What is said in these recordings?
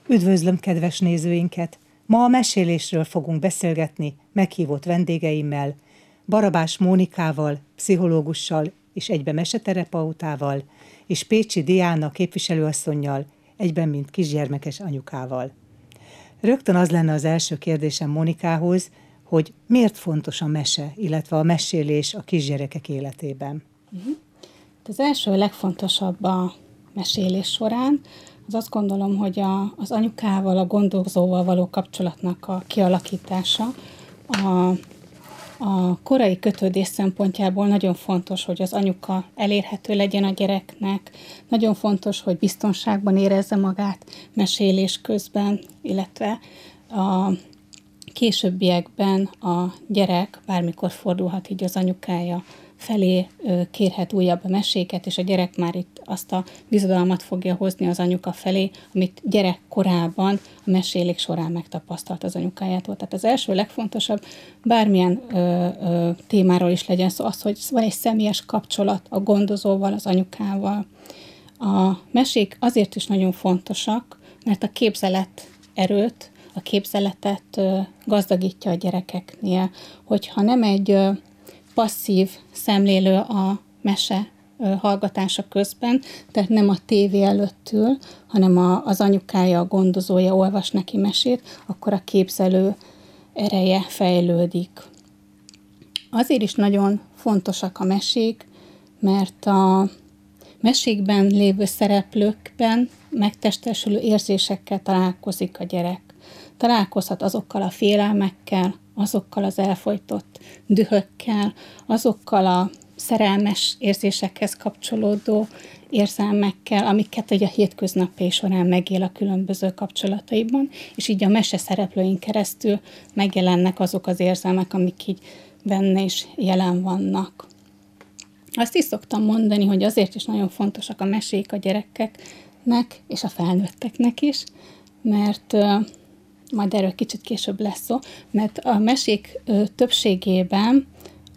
Üdvözlöm kedves nézőinket! Ma a mesélésről fogunk beszélgetni meghívott vendégeimmel, Barabás Mónikával, pszichológussal és egyben meseterapeutával, és Pécsi Diana képviselőasszonnyal, egyben mint kisgyermekes anyukával. Rögtön az lenne az első kérdésem Mónikához, hogy miért fontos a mese, illetve a mesélés a kisgyerekek életében? Az első legfontosabb a mesélés során, az azt gondolom, hogy az anyukával, a gondozóval való kapcsolatnak a kialakítása. A korai kötődés szempontjából nagyon fontos, hogy az anyuka elérhető legyen a gyereknek, nagyon fontos, hogy biztonságban érezze magát mesélés közben, illetve a későbbiekben a gyerek bármikor fordulhat így az anyukája felé, kérhet újabb meséket, és a gyerek már itt azt a bizodalmat fogja hozni az anyuka felé, amit gyerekkorában a mesélék során megtapasztalt az anyukájától. Tehát az első legfontosabb, bármilyen témáról is legyen szó, az, hogy van egy személyes kapcsolat a gondozóval, az anyukával. A mesék azért is nagyon fontosak, mert a képzelet erőt, a képzeletet gazdagítja a gyerekeknél, hogyha nem egy passzív szemlélő a mese hallgatása közben, tehát nem a tévé előtt ül, hanem az anyukája, a gondozója olvas neki mesét, akkor a képzelő ereje fejlődik. Azért is nagyon fontosak a mesék, mert a mesékben lévő szereplőkben megtestesülő érzésekkel találkozik a gyerek. Találkozhat azokkal a félelmekkel, azokkal az elfojtott dühökkel, azokkal a szerelmes érzésekhez kapcsolódó érzelmekkel, amiket a hétköznapi során megél a különböző kapcsolataiban, és így a mese szereplőin keresztül megjelennek azok az érzelmek, amik így benne is jelen vannak. Azt is szoktam mondani, hogy azért is nagyon fontosak a mesék a gyerekeknek és a felnőtteknek is, mert majd erről kicsit később lesz szó, mert a mesék többségében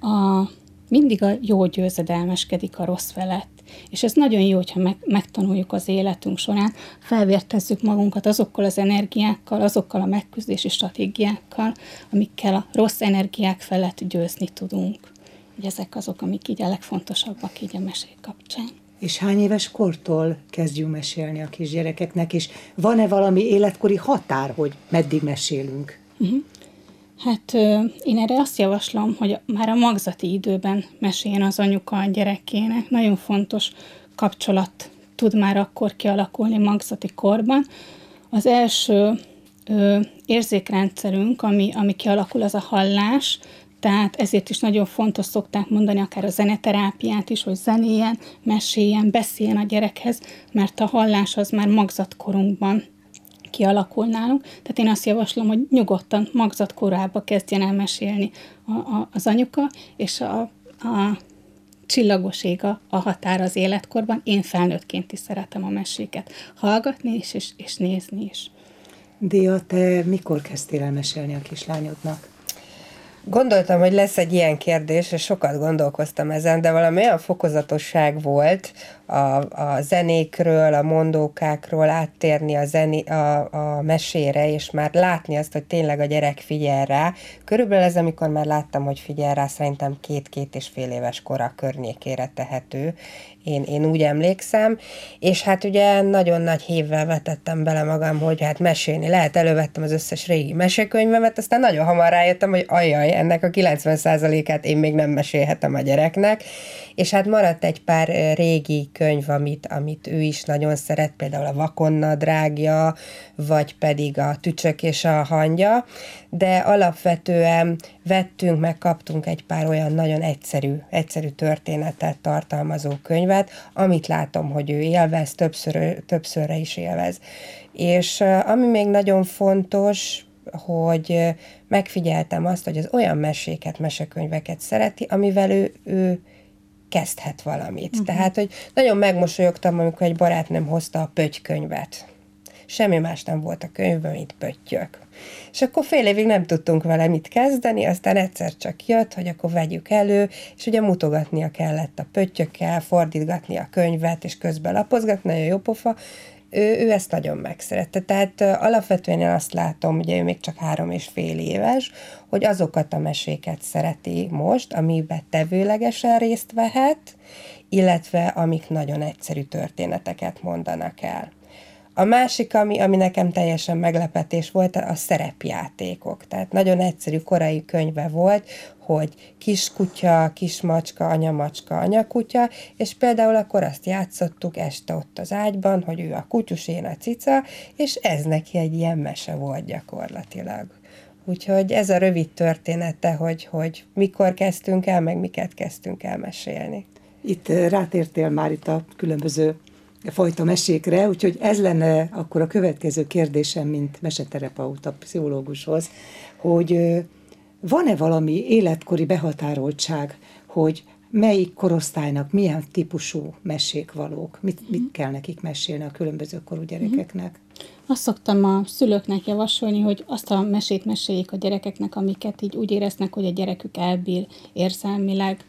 mindig a jó győzedelmeskedik a rossz felett. És ez nagyon jó, hogyha megtanuljuk az életünk során, felvértezzük magunkat azokkal az energiákkal, azokkal a megküzdési stratégiákkal, amikkel a rossz energiák felett győzni tudunk. Ugye ezek azok, amik így a legfontosabbak így a mesék kapcsán. És hány éves kortól kezdjünk mesélni a kisgyerekeknek, és van-e valami életkori határ, hogy meddig mesélünk? Hát én erre azt javaslom, hogy már a magzati időben meséljen az anyuka a gyerekének. Nagyon fontos kapcsolat tud már akkor kialakulni magzati korban. Az első érzékrendszerünk, ami kialakul, az a hallás, tehát ezért is nagyon fontos, szokták mondani akár a zeneterápiát is, hogy zenéjen, meséljen, beszéljen a gyerekhez, mert a hallás az már magzatkorunkban kialakul nálunk. Tehát én azt javaslom, hogy nyugodtan magzatkorába kezdjen el mesélni az anyuka, és a csillagos ég a határ az életkorban. Én felnőttként is szeretem a meséket hallgatni is, és nézni is. Dia, te mikor kezdtél el mesélni a kislányodnak? Gondoltam, hogy lesz egy ilyen kérdés, és sokat gondolkoztam ezen, de valami olyan fokozatosság volt a zenékről, a mondókákról áttérni a mesére, és már látni azt, hogy tényleg a gyerek figyel rá. Körülbelül ez, amikor már láttam, hogy figyel rá, szerintem 2-2,5 éves kora környékére tehető. Én úgy emlékszem, és hát ugye nagyon nagy hívvel vetettem bele magam, hogy hát mesélni lehet, elővettem az összes régi mesekönyvemet, aztán nagyon hamar rájöttem, hogy ajaj, ennek a 90%-át én még nem mesélhetem a gyereknek, és hát maradt egy pár régi könyv, amit ő is nagyon szeret, például a Vakonnadrágja, vagy pedig a Tücsök és a hangya, de alapvetően kaptunk egy pár olyan nagyon egyszerű történetet tartalmazó könyvet, amit látom, hogy ő élvez, többszörre is élvez. És ami még nagyon fontos, hogy megfigyeltem azt, hogy az olyan mesekönyveket szereti, amivel ő kezdhet valamit. Tehát, hogy nagyon megmosolyogtam, amikor egy barátnőm hozta a Pöttykönyvet. Semmi más nem volt a könyvben, mint pöttyök. És akkor fél évig nem tudtunk vele mit kezdeni, aztán egyszer csak jött, hogy akkor vegyük elő, és ugye mutogatnia kellett a pöttyökkel, fordítgatni a könyvet, és közben lapozgatni, nagyon jó pofa, ő ezt nagyon megszerette. Tehát alapvetően én azt látom, ugye ő még csak 3,5 éves, hogy azokat a meséket szereti most, amiben tevőlegesen részt vehet, illetve amik nagyon egyszerű történeteket mondanak el. A másik, ami nekem teljesen meglepetés volt, a szerepjátékok. Tehát nagyon egyszerű korai könyve volt, hogy kiskutya, kismacska, anyamacska, anyakutya, és például akkor azt játszottuk este ott az ágyban, hogy ő a kutyus, én a cica, és ez neki egy ilyen mese volt gyakorlatilag. Úgyhogy ez a rövid története, hogy mikor kezdtünk el, meg miket kezdtünk el mesélni. Itt rátértél már itt a különböző fajta mesékre, úgyhogy ez lenne akkor a következő kérdésem, mint meseterapeuta, pszichológushoz, hogy van-e valami életkori behatároltság, hogy melyik korosztálynak milyen típusú mesék valók, mit kell nekik mesélni a különböző korú gyerekeknek? Azt szoktam a szülőknek javasolni, hogy azt a mesét meséljék a gyerekeknek, amiket így úgy éreznek, hogy a gyerekük elbír érzelmileg.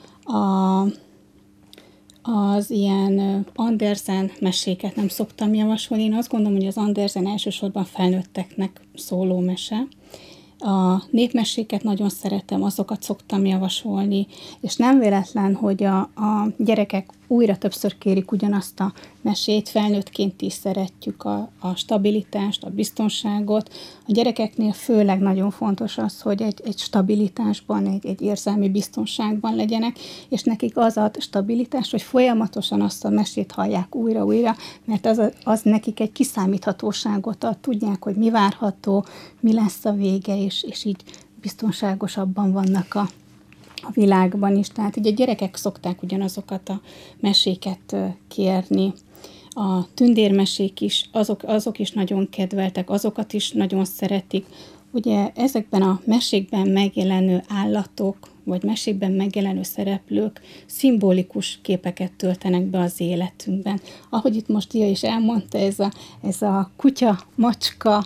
Az ilyen Andersen meséket nem szoktam javasolni. Én azt gondolom, hogy az Andersen elsősorban felnőtteknek szóló mese. A népmeséket nagyon szeretem, azokat szoktam javasolni, és nem véletlen, hogy a gyerekek újra többször kérik ugyanazt a mesét, felnőttként is szeretjük a stabilitást, a biztonságot. A gyerekeknél főleg nagyon fontos az, hogy egy stabilitásban, egy érzelmi biztonságban legyenek, és nekik az a stabilitás, hogy folyamatosan azt a mesét hallják újra-újra, mert az nekik egy kiszámíthatóságot ad, tudják, hogy mi várható, mi lesz a vége, és így biztonságosabban vannak a világban is. Tehát így a gyerekek szokták ugyanazokat a meséket kérni. A tündérmesék is, azok is nagyon kedveltek, azokat is nagyon szeretik. Ugye ezekben a mesékben megjelenő állatok, vagy mesékben megjelenő szereplők szimbolikus képeket töltenek be az életünkben. Ahogy itt most Dia is elmondta, ez a kutya, macska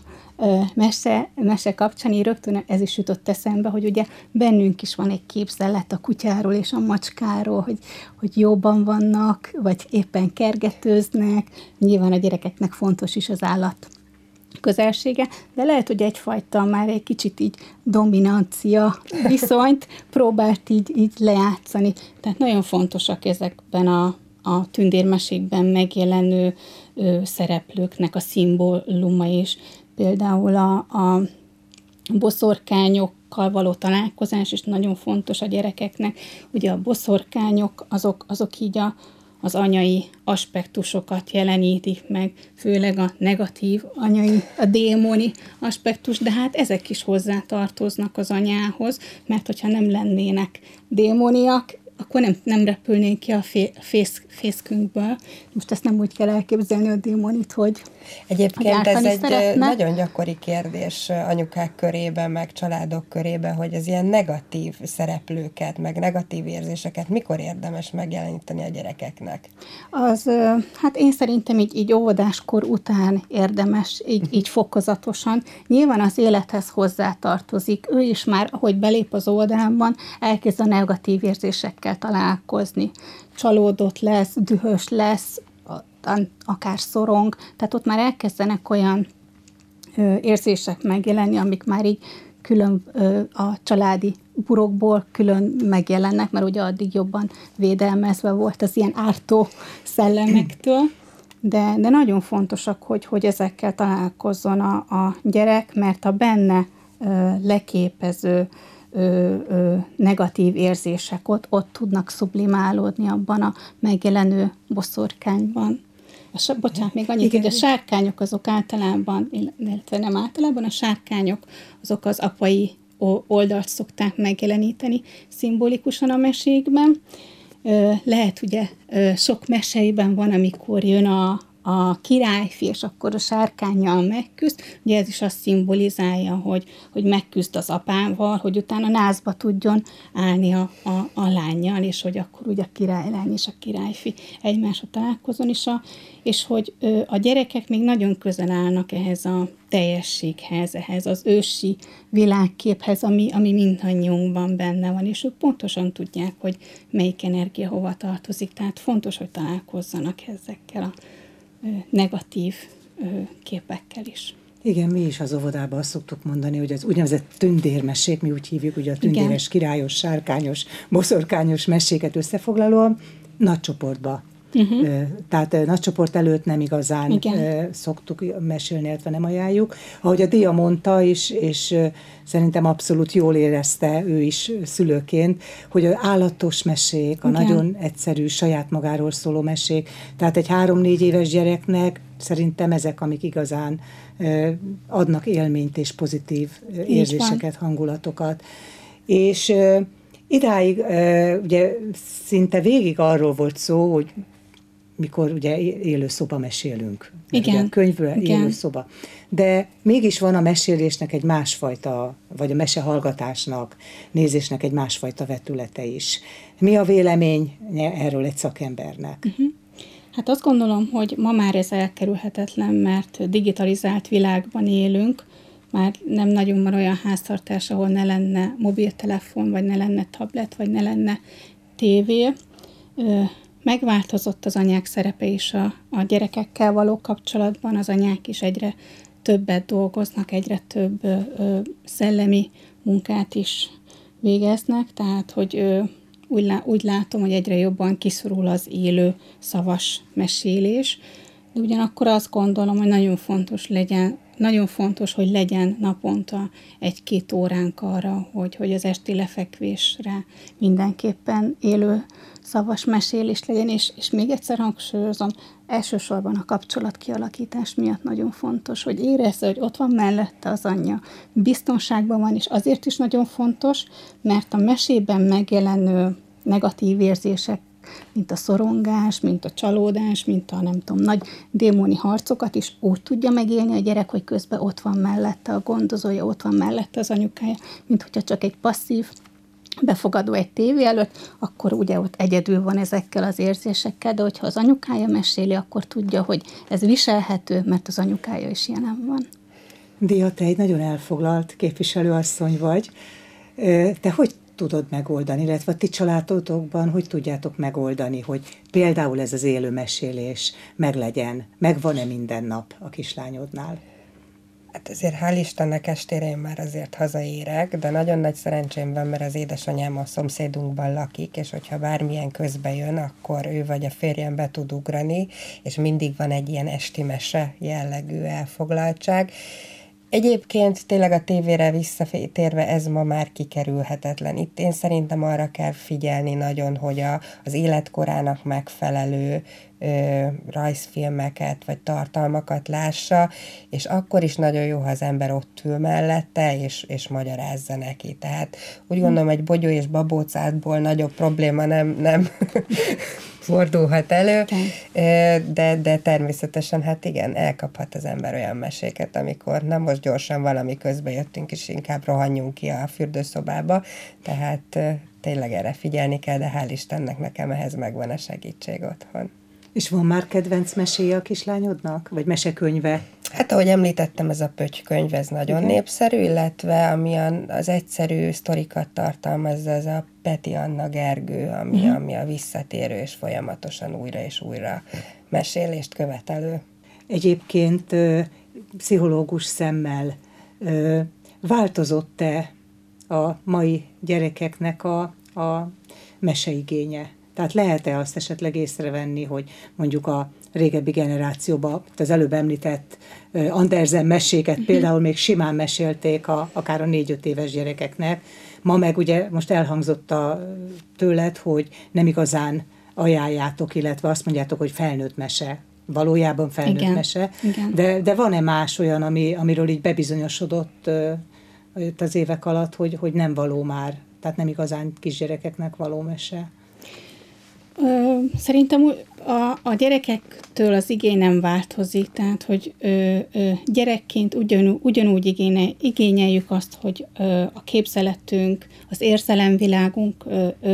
mese kapcsán, így rögtön ez is jutott eszembe, hogy ugye bennünk is van egy képzelet a kutyáról és a macskáról, hogy jóban vannak, vagy éppen kergetőznek. Nyilván a gyerekeknek fontos is az állat közelsége, de lehet, hogy egyfajta már egy kicsit így dominancia viszonyt próbált így lejátszani. Tehát nagyon fontosak ezekben a tündérmesékben megjelenő szereplőknek a szimbóluma is. Például a boszorkányokkal való találkozás is nagyon fontos a gyerekeknek. Ugye a boszorkányok azok így az anyai aspektusokat jelenítik meg, főleg a negatív anyai, a démoni aspektus, de hát ezek is hozzá tartoznak az anyához, mert hogyha nem lennének démoniak, akkor nem repülnénk ki a fészkünkből. Most ezt nem úgy kell elképzelni a démonit, hogy egyébként ez egy nagyon gyakori kérdés anyukák körében, meg családok körében, hogy az ilyen negatív szereplőket, meg negatív érzéseket mikor érdemes megjeleníteni a gyerekeknek? Hát én szerintem így óvodáskor után érdemes, így fokozatosan. Nyilván az élethez hozzátartozik. Ő is már, ahogy belép az óvodában, elkezd a negatív érzésekkel találkozni. Csalódott lesz, dühös lesz, akár szorong, tehát ott már elkezdenek olyan érzések megjelenni, amik már így külön a családi burokból külön megjelennek, mert ugye addig jobban védelmezve volt az ilyen ártó szellemektől, de nagyon fontosak, hogy ezekkel találkozzon a gyerek, mert a benne leképező negatív érzések ott tudnak sublimálódni abban a megjelenő boszorkányban. Bocsánat, még annyit, hogy a sárkányok azok általában, illetve nem általában, a sárkányok azok az apai oldalt szokták megjeleníteni szimbolikusan a mesékben. Lehet ugye sok meseiben van, amikor jön a királyfi, és akkor a sárkánnyal megküzd. Ugye ez is azt szimbolizálja, hogy megküzd az apával, hogy utána nászba tudjon állni a lánnyal, és hogy akkor ugye a királylány és a királyfi egymásra találkozon is, és hogy a gyerekek még nagyon közel állnak ehhez a teljességhez, ehhez az ősi világképhez, ami mindannyiunkban benne van, és ők pontosan tudják, hogy melyik energia hova tartozik. Tehát fontos, hogy találkozzanak ezekkel a negatív képekkel is. Igen, mi is az óvodában azt szoktuk mondani, hogy az úgynevezett tündérmesék, mi úgy hívjuk, ugye a tündéres, királyos, sárkányos, boszorkányos meséket összefoglalóan nagy csoportba. Tehát nagy csoport előtt nem igazán szoktuk mesélni, illetve nem ajánljuk. Ahogy a Dia mondta is, és szerintem abszolút jól érezte ő is szülőként, hogy az állatos mesék, a nagyon egyszerű, saját magáról szóló mesék, tehát egy 3-4 éves gyereknek szerintem ezek, amik igazán adnak élményt és pozitív érzéseket, hangulatokat. És idáig ugye szinte végig arról volt szó, hogy mikor ugye élő szoba mesélünk. Igen. Ugye a könyvből élő szoba. De mégis van a mesélésnek egy másfajta, vagy a mesehallgatásnak, nézésnek egy másfajta vetülete is. Mi a vélemény erről egy szakembernek? Hát azt gondolom, hogy ma már ez elkerülhetetlen, mert digitalizált világban élünk, már nem nagyon van olyan háztartás, ahol ne lenne mobiltelefon, vagy ne lenne tablet, vagy ne lenne tévé. Megváltozott az anyák szerepe is a gyerekekkel való kapcsolatban, az anyák is egyre többet dolgoznak, egyre több szellemi munkát is végeznek, tehát hogy úgy látom, hogy egyre jobban kiszorul az élő szavas mesélés, de ugyanakkor azt gondolom, hogy nagyon fontos, hogy legyen naponta 1-2 óránk arra, hogy az esti lefekvésre mindenképpen élő szavas mesélés legyen, és még egyszer hangsúlyozom, elsősorban a kapcsolatkialakítás miatt nagyon fontos, hogy érezze, hogy ott van mellette az anyja, biztonságban van, és azért is nagyon fontos, mert a mesében megjelenő negatív érzések, mint a szorongás, mint a csalódás, mint a nem tudom, nagy démoni harcokat is úgy tudja megélni a gyerek, hogy közben ott van mellette a gondozója, ott van mellette az anyukája, mint hogyha csak egy passzív befogadó egy tévé előtt, akkor ugye ott egyedül van ezekkel az érzésekkel, de hogyha az anyukája meséli, akkor tudja, hogy ez viselhető, mert az anyukája is jelen van. Dia, te egy nagyon elfoglalt képviselőasszony vagy. Te hogy tudod megoldani, illetve a ti családotokban hogy tudjátok megoldani, hogy például ez az élő mesélés meglegyen, megvan-e minden nap a kislányodnál? Hát azért hál' Istennek estére én már azért hazaérek, de nagyon nagy szerencsém van, mert az édesanyám a szomszédunkban lakik, és hogyha bármilyen közbe jön, akkor ő vagy a férjem be tud ugrani, és mindig van egy ilyen esti mese jellegű elfoglaltság. Egyébként tényleg a tévére visszatérve ez ma már kikerülhetetlen. Itt én szerintem arra kell figyelni nagyon, hogy az életkorának megfelelő rajzfilmeket vagy tartalmakat lássa, és akkor is nagyon jó, ha az ember ott ül mellette, és magyarázza neki. Tehát úgy gondolom, egy bogyó és babócátból nagyobb probléma nem fordulhat elő, de természetesen hát igen, elkaphat az ember olyan meséket, amikor na most gyorsan valami közbe jöttünk, és inkább rohanjunk ki a fürdőszobába, tehát tényleg erre figyelni kell, de hál' Istennek nekem ehhez megvan a segítség otthon. És van már kedvenc meséje a kislányodnak? Vagy mesekönyve? Hát ahogy említettem, ez a Pöttykönyv, ez nagyon népszerű, illetve ami az egyszerű sztorikat tartalmazza, ez a Peti Anna Gergő, ami a visszatérő és folyamatosan újra és újra mesélést követelő. Egyébként pszichológus szemmel változott-e a mai gyerekeknek a meseigénye? Tehát lehet-e azt esetleg észrevenni, hogy mondjuk a régebbi generációban, az előbb említett Andersen meséket például még simán mesélték akár a 4-5 éves gyerekeknek. Ma meg ugye most elhangzott tőled, hogy nem igazán ajánljátok, illetve azt mondjátok, hogy felnőtt mese. Valójában felnőtt mese. Igen. De van-e más olyan, amiről így bebizonyosodott az évek alatt, hogy nem való már, tehát nem igazán kisgyerekeknek való mese? Szerintem a gyerekektől az igény nem változik, tehát hogy gyerekként ugyanúgy igényeljük azt, hogy a képzeletünk, az érzelemvilágunk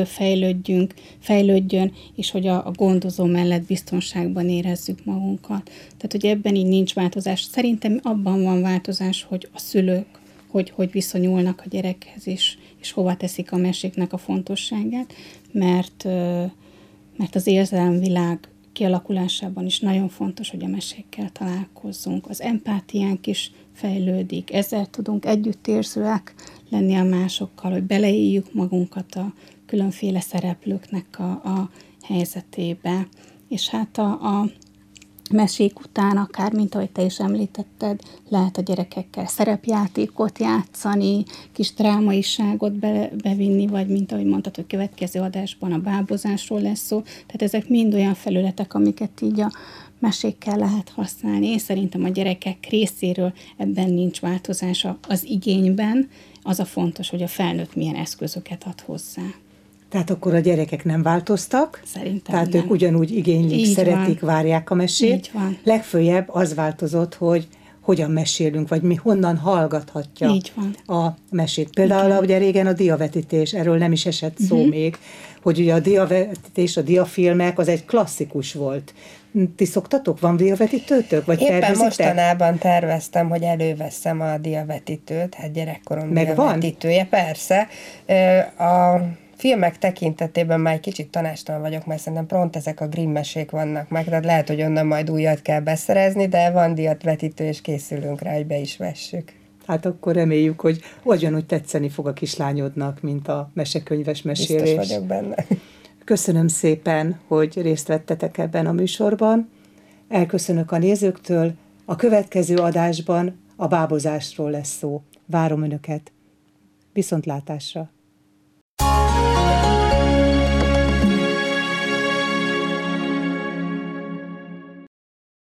fejlődjön, és hogy a gondozó mellett biztonságban érezzük magunkat. Tehát, hogy ebben így nincs változás. Szerintem abban van változás, hogy a szülők hogy viszonyulnak a gyerekhez, és hova teszik a meséknek a fontosságát, mert az érzelemvilág kialakulásában is nagyon fontos, hogy a mesékkel találkozzunk. Az empátiánk is fejlődik, ezzel tudunk együttérzőek lenni a másokkal, hogy beleéljük magunkat a különféle szereplőknek a helyzetébe. És hát a mesék után, akár, mint ahogy te is említetted, lehet a gyerekekkel szerepjátékot játszani, kis drámaiságot bevinni, vagy mint ahogy mondtad, hogy következő adásban a bábozásról lesz szó. Tehát ezek mind olyan felületek, amiket így a mesékkel lehet használni. Én szerintem a gyerekek részéről ebben nincs változása az igényben. Az a fontos, hogy a felnőtt milyen eszközöket ad hozzá. Tehát akkor a gyerekek nem változtak? Szerintem tehát nem. Ők ugyanúgy igénylik, Így szeretik, van. várják a mesét. Így van. Legföljebb az változott, hogy hogyan mesélünk, vagy mi honnan hallgathatja Így van. a mesét. Például ugye régen a diavetítés, erről nem is esett szó még, hogy ugye a diavetítés, a diafilmek, az egy klasszikus volt. Ti szoktatok? Van diavetítőtök? Vagy éppen tervezitek? mostanában terveztem, hogy előveszem a diavetítőt, hát gyerekkorom Megvan? diavetítője, persze. A filmek tekintetében már egy kicsit tanástalan vagyok, mert szerintem pont ezek a Grimm mesék vannak meg, tehát lehet, hogy onnan majd újat kell beszerezni, de van diavetítő, és készülünk rá, hogy be is vessük. Hát akkor reméljük, hogy ugyanúgy tetszeni fog a kislányodnak, mint a mesekönyves mesélés. Biztos vagyok benne. Köszönöm szépen, hogy részt vettetek ebben a műsorban. Elköszönök a nézőktől. A következő adásban a bábozásról lesz szó. Várom Önöket. Viszontlátásra!